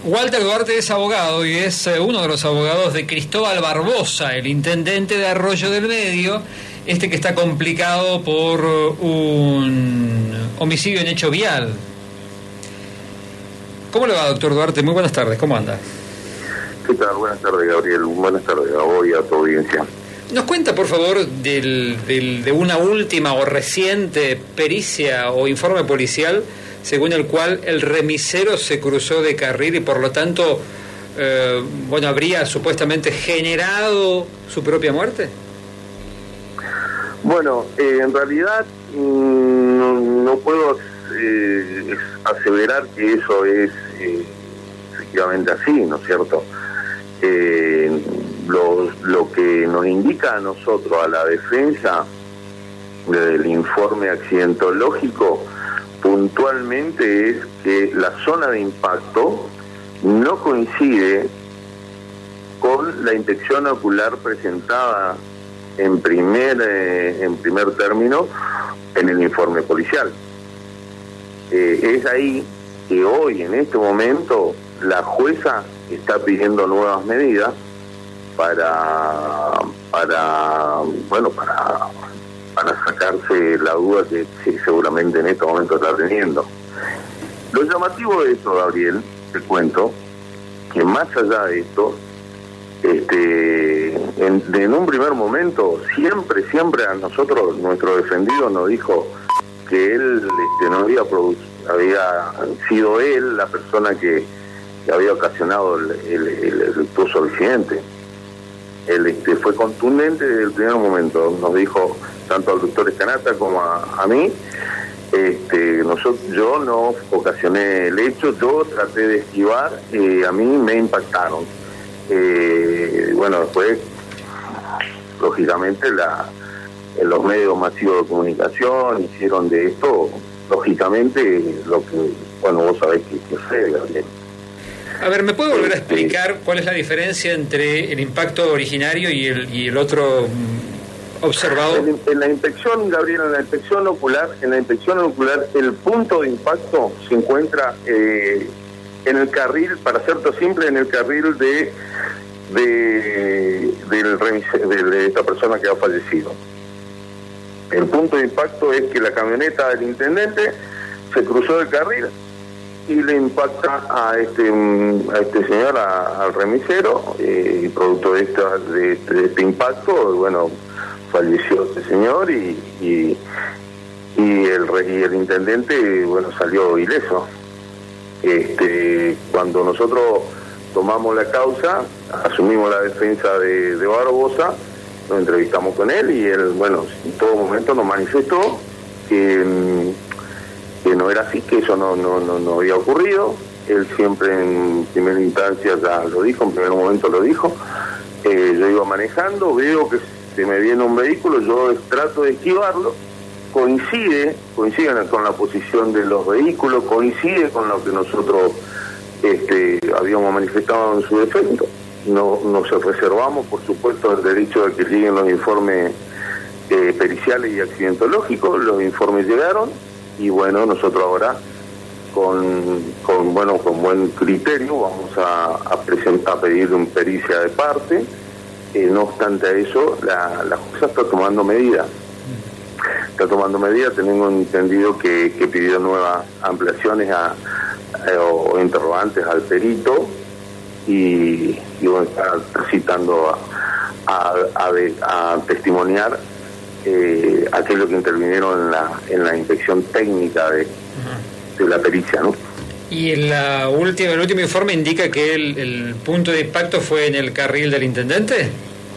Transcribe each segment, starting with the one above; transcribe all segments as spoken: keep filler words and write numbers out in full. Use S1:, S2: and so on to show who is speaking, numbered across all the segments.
S1: Walter Duarte es abogado y es eh, uno de los abogados de Cristóbal Barbosa, el intendente de Arroyo del Medio, este que está complicado por un homicidio en hecho vial. ¿Cómo le va, doctor Duarte? Muy buenas tardes, ¿cómo anda?
S2: ¿Qué tal? Buenas tardes, Gabriel. Buenas tardes a vos y a tu audiencia.
S1: ¿Nos cuenta, por favor, del, del, de una última o reciente pericia o informe policial según el cual el remisero se cruzó de carril y por lo tanto, eh, bueno, habría supuestamente generado su propia muerte?
S2: Bueno, eh, en realidad mmm, no, no puedo eh, aseverar que eso es eh, efectivamente así, ¿no es cierto? Eh, lo, lo que nos indica a nosotros, a la defensa del informe accidentológico, puntualmente es que la zona de impacto no coincide con la infección ocular presentada en primer eh, en primer término en el informe policial. Eh, es ahí que hoy, en este momento, la jueza está pidiendo nuevas medidas para para bueno para para sacarse la duda que sí, seguramente en este momento está teniendo. Lo llamativo de esto, Gabriel, te cuento, que más allá de esto, este, en, en un primer momento, siempre, siempre a nosotros, nuestro defendido nos dijo que él este, no había, había sido él la persona que, que había ocasionado el, el, el, el luctuoso accidente. Él este, fue contundente desde el primer momento, nos dijo tanto al doctor Escanata como a, a mí, este, nosotros, yo no ocasioné el hecho, yo traté de esquivar, eh, a mí me impactaron. Eh, bueno, después, lógicamente, la, los medios masivos de comunicación hicieron de esto, lógicamente, lo que, bueno, vos sabés que, que sé, Gabriel.
S1: A ver, ¿me puede volver a explicar cuál es la diferencia entre el impacto originario y el, y el otro observado?
S2: En, en la inspección, Gabriel, en la inspección ocular, en la inspección ocular, el punto de impacto se encuentra eh, en el carril, para hacerte simple, en el carril de de, del, de, de esta persona que ha fallecido. El punto de impacto es que la camioneta del intendente se cruzó el carril y le impacta a este a este señor, a, al remisero, eh, y producto de, esta, de, de este impacto, bueno, falleció este señor y y, y, el, y el intendente, bueno, salió ileso. Este, cuando nosotros tomamos la causa, asumimos la defensa de, de Barbosa, nos entrevistamos con él y él, bueno, en todo momento nos manifestó que que no era así, que eso no no no, no había ocurrido. Él siempre en primera instancia ya lo dijo, en primer momento lo dijo. Eh, yo iba manejando, veo que se me viene un vehículo, yo trato de esquivarlo, coincide, coincide con la posición de los vehículos, coincide con lo que nosotros este, habíamos manifestado en su defecto. No, nos reservamos, por supuesto, el derecho de que lleguen los informes eh, periciales y accidentológicos. Los informes llegaron y bueno, nosotros ahora con, con bueno con buen criterio vamos a, a presentar, a pedir una pericia de parte. Eh, no obstante a eso, la, la jueza está tomando medidas. Está tomando medidas, tenemos entendido que, que pidió nuevas ampliaciones a, a, o interrogantes al perito y, y bueno, está citando a, a, a, a testimoniar Eh, aquello que intervinieron en la en la inspección técnica de, de la pericia, ¿no?
S1: Y en la última, el último informe indica que el, el punto de impacto fue en el carril del intendente.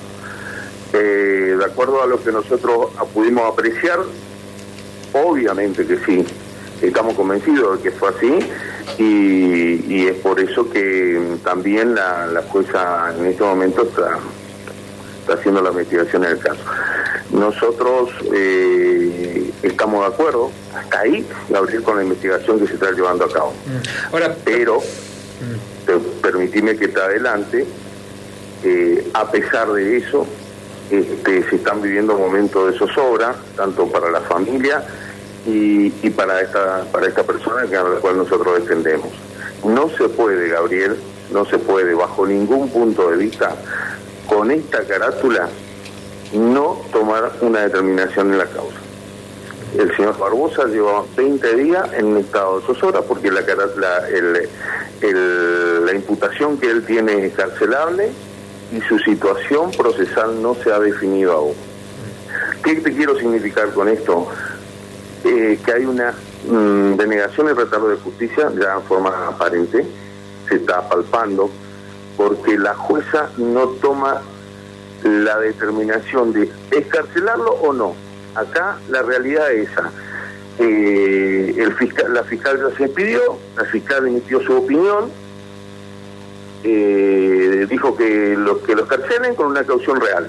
S2: Eh, de acuerdo a lo que nosotros pudimos apreciar, obviamente que sí, estamos convencidos de que fue así y, y es por eso que también la, la jueza en este momento está está haciendo la investigación en el caso. Nosotros eh, estamos de acuerdo hasta ahí, Gabriel, con la investigación que se está llevando a cabo.
S1: Ahora,
S2: pero mm. te, permitime que te adelante, eh, a pesar de eso, este, se están viviendo momentos de zozobra, tanto para la familia y, y para esta para esta persona que a la cual nosotros defendemos. no se puede, Gabriel, no se puede, bajo ningún punto de vista, con esta carátula, no tomar una determinación en la causa. El señor Barbosa lleva veinte días en un estado de zozobra porque la, la, el, el, la imputación que él tiene es carcelable y su situación procesal no se ha definido aún. ¿Qué te quiero significar con esto? Eh, que hay una mmm, denegación y retardo de justicia ya en forma aparente, se está palpando, porque la jueza no toma la determinación de escarcelarlo o no. Acá la realidad es esa. Eh, el fiscal, la fiscal ya se expidió, la fiscal emitió su opinión, eh, dijo que los que los carcelen con una caución real.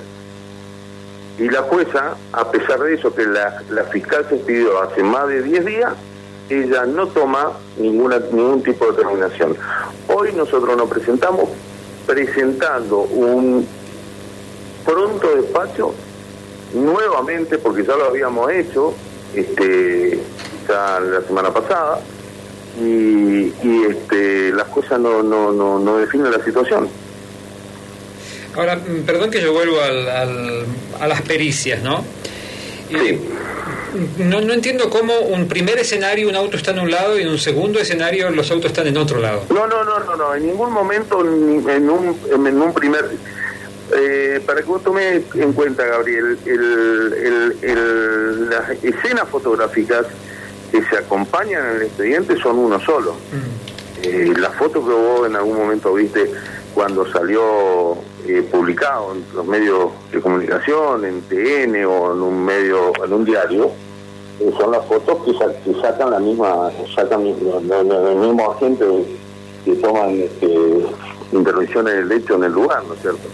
S2: Y la jueza, a pesar de eso, que la, la fiscal se expidió hace más de diez días, ella no toma ninguna ningún tipo de determinación. Hoy nosotros nos presentamos presentando un pronto despacho nuevamente, porque ya lo habíamos hecho este ya la semana pasada, y, y este las cosas no, no, no, no definen la situación.
S1: Ahora, perdón que yo vuelvo al, al, a las pericias, ¿no?
S2: Sí.
S1: No, no entiendo cómo un primer escenario un auto está en un lado y en un segundo escenario los autos están en otro lado.
S2: No, no, no, no, no. En ningún momento en un, en un primer... Eh, para que vos tomes en cuenta, Gabriel, el, el, el, las escenas fotográficas que se acompañan en el expediente son uno solo. Mm. Eh, la foto que vos en algún momento viste cuando salió eh, publicado en los medios de comunicación, en T N o en un medio, en un diario, eh, son las fotos que, sa que sacan la misma, sacan los, los, los mismos agentes que toman este, intervenciones del hecho en el lugar, ¿no es cierto?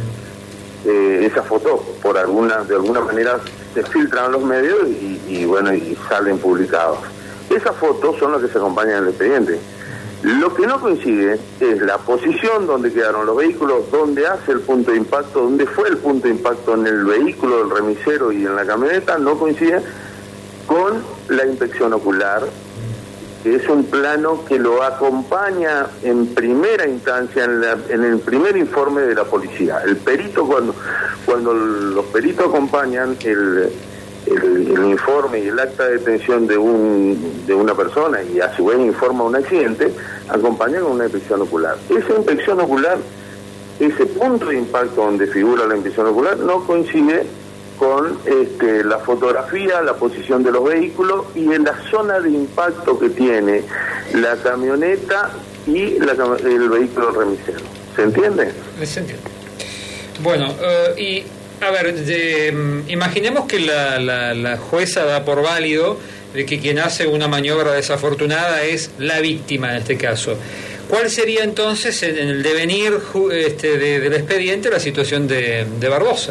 S2: Eh, esas fotos por alguna de alguna manera se filtran a los medios y, y bueno y salen publicados. Esas fotos son las que se acompañan en el expediente. Lo que no coincide es la posición donde quedaron los vehículos, donde hace el punto de impacto, donde fue el punto de impacto en el vehículo, el remisero y en la camioneta, no coincide con la inspección ocular, que es un plano que lo acompaña en primera instancia en, la, en el primer informe de la policía. El perito, cuando cuando los peritos acompañan el, el, el informe y el acta de detención de un de una persona y a su vez informa un accidente, acompañan con una inspección ocular. Esa inspección ocular, ese punto de impacto donde figura la inspección ocular, no coincide con este, la fotografía, la posición de los vehículos y en la zona de impacto que tiene la camioneta y la, el vehículo remisero. ¿Se entiende?
S1: Se entiende. Bueno, uh, y a ver, de, um, imaginemos que la, la, la jueza da por válido de que quien hace una maniobra desafortunada es la víctima en este caso. ¿Cuál sería entonces en el devenir este, de, del expediente la situación de, de Barbosa?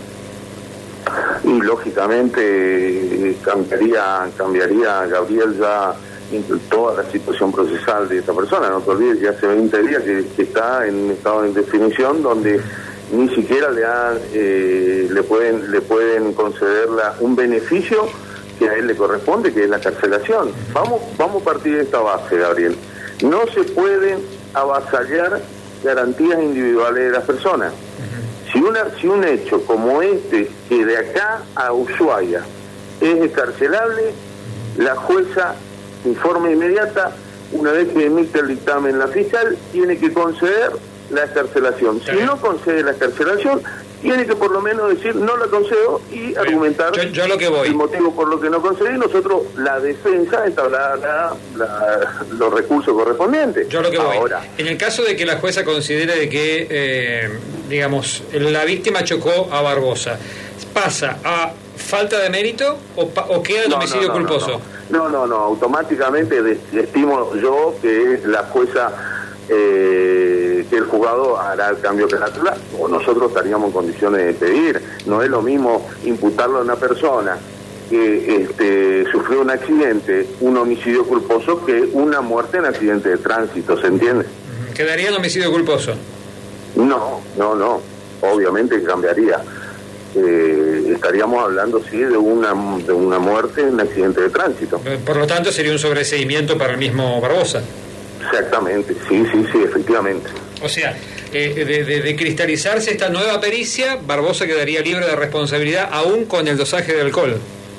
S2: Y lógicamente cambiaría, cambiaría Gabriel ya toda la situación procesal de esta persona. No te olvides que hace veinte días que, que está en un estado de indefinición donde ni siquiera le han, eh, le pueden le pueden conceder la, un beneficio que a él le corresponde, que es la carcelación. Vamos, vamos a partir de esta base, Gabriel. No se pueden avasallar garantías individuales de las personas. Si, una, si un hecho como este, que de acá a Ushuaia es escarcelable, la jueza, de forma inmediata, una vez que emite el dictamen la fiscal, tiene que conceder la escarcelación. Si no concede la escarcelación, tiene que por lo menos decir no la concedo y argumentar
S1: yo, yo lo que voy.
S2: el motivo por lo que no concede, y nosotros, la defensa, entablar la, la, los recursos correspondientes.
S1: Yo lo que voy.
S2: Ahora,
S1: en el caso de que la jueza considere de que, eh, digamos, la víctima chocó a Barbosa, ¿pasa a falta de mérito o, o queda en
S2: no,
S1: homicidio
S2: no, no,
S1: culposo?
S2: No, no, no, no, automáticamente estimo yo que la jueza... Eh, que el juzgado hará el cambio de carátula o nosotros estaríamos en condiciones de pedir. No es lo mismo imputarlo a una persona que este, sufrió un accidente, un homicidio culposo, que una muerte en accidente de tránsito, ¿se entiende?
S1: ¿Quedaría en homicidio culposo?
S2: No, no, no, obviamente cambiaría. Eh, estaríamos hablando, sí, de una, de una muerte en accidente de tránsito.
S1: Por lo tanto, sería un sobreseimiento para el mismo Barbosa.
S2: Exactamente, sí, sí, sí, efectivamente.
S1: O sea, eh, de, de, de cristalizarse esta nueva pericia, Barbosa quedaría libre de responsabilidad aún con el dosaje de alcohol.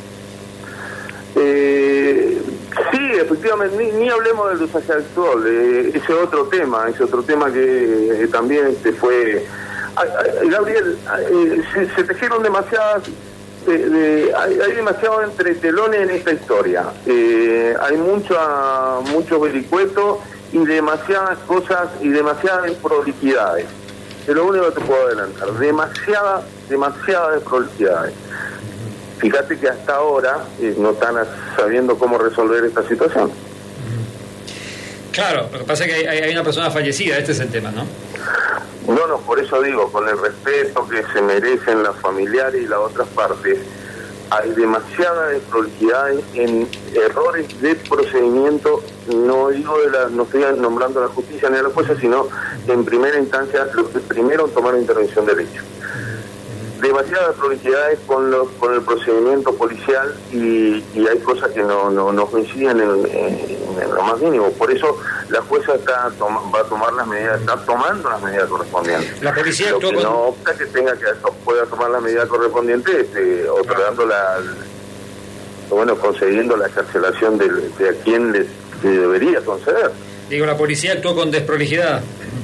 S2: Eh, sí, efectivamente, ni, ni hablemos del dosaje de alcohol, eh, ese es otro tema, ese otro tema que eh, también este, fue... Ay, ay, Gabriel, eh, se, se tejieron demasiadas... De, de, hay, hay demasiado entretelones en esta historia, eh, hay mucho, mucho vericueto y demasiadas cosas y demasiadas desprolijidades. Es lo único que te puedo adelantar, demasiadas, demasiadas desprolijidades. Fíjate que hasta ahora eh, no están sabiendo cómo resolver esta situación.
S1: Claro, lo que pasa es que hay, hay una persona fallecida, este es el tema, ¿no?
S2: No, no, por eso digo, con el respeto que se merecen las familiares y las otras partes, hay demasiada desprolijidad en errores de procedimiento, no digo de la, no estoy nombrando a la justicia ni a la jueza, sino en primera instancia, los que primero tomaron intervención del hecho. Demasiadas desprolijidades con los con el procedimiento policial y, y hay cosas que no, no, no coinciden en, en, en lo más mínimo. Por eso la jueza está toma, va a tomar las medidas, está tomando las medidas correspondientes.
S1: La policía
S2: lo
S1: actuó
S2: que
S1: con...
S2: no opta que tenga que pueda tomar las medidas correspondientes, este, otorgando la, bueno, concediendo la excarcelación de, de a quien le, le debería conceder.
S1: Digo, la policía actuó con desprolijidad.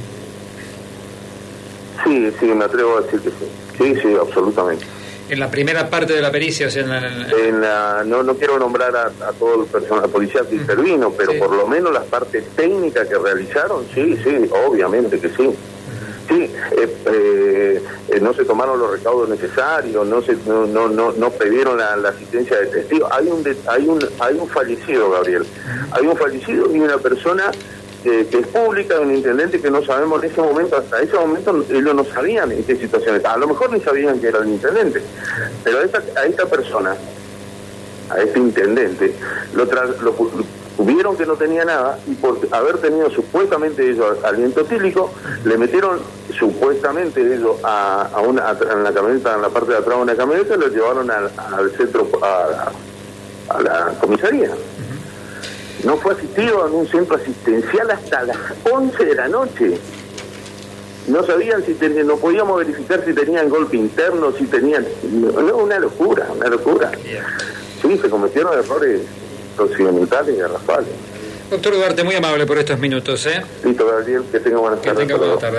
S2: Sí, sí, me atrevo a decir que sí. Sí, sí, absolutamente.
S1: En la primera parte de la pericia, o sea, en la... En la...
S2: En la no, no quiero nombrar a, a todo el personal policial que intervino, pero sí, por lo menos las partes técnicas que realizaron, sí, sí, obviamente que sí. Sí, eh, eh, eh, no se tomaron los recaudos necesarios, no se no no no, no pidieron la, la asistencia de testigos. Hay un de, hay un hay un fallecido, Gabriel. Hay un fallecido y una persona Eh, que es pública, un intendente que no sabemos en ese momento, hasta ese momento ellos no sabían en qué situación estaba, a lo mejor ni sabían que era el intendente, pero a esta, a esta persona, a este intendente, lo, tra lo tuvieron que no tenía nada y por haber tenido supuestamente ellos aliento etílico, le metieron supuestamente ellos a, a una a, en la camioneta, en la parte de atrás de una camioneta, y lo llevaron al, al centro, a, a la comisaría. No fue asistido en un centro asistencial hasta las once de la noche. No sabían si tenían, no podíamos verificar si tenían golpe interno, si tenían... No, una locura, una locura. Sí, se cometieron errores procedimentales y garrafales.
S1: Doctor Duarte, muy amable por estos minutos, ¿eh?
S2: Listo, Gabriel, que tenga buenas tardes.
S1: Que tenga buenas tardes.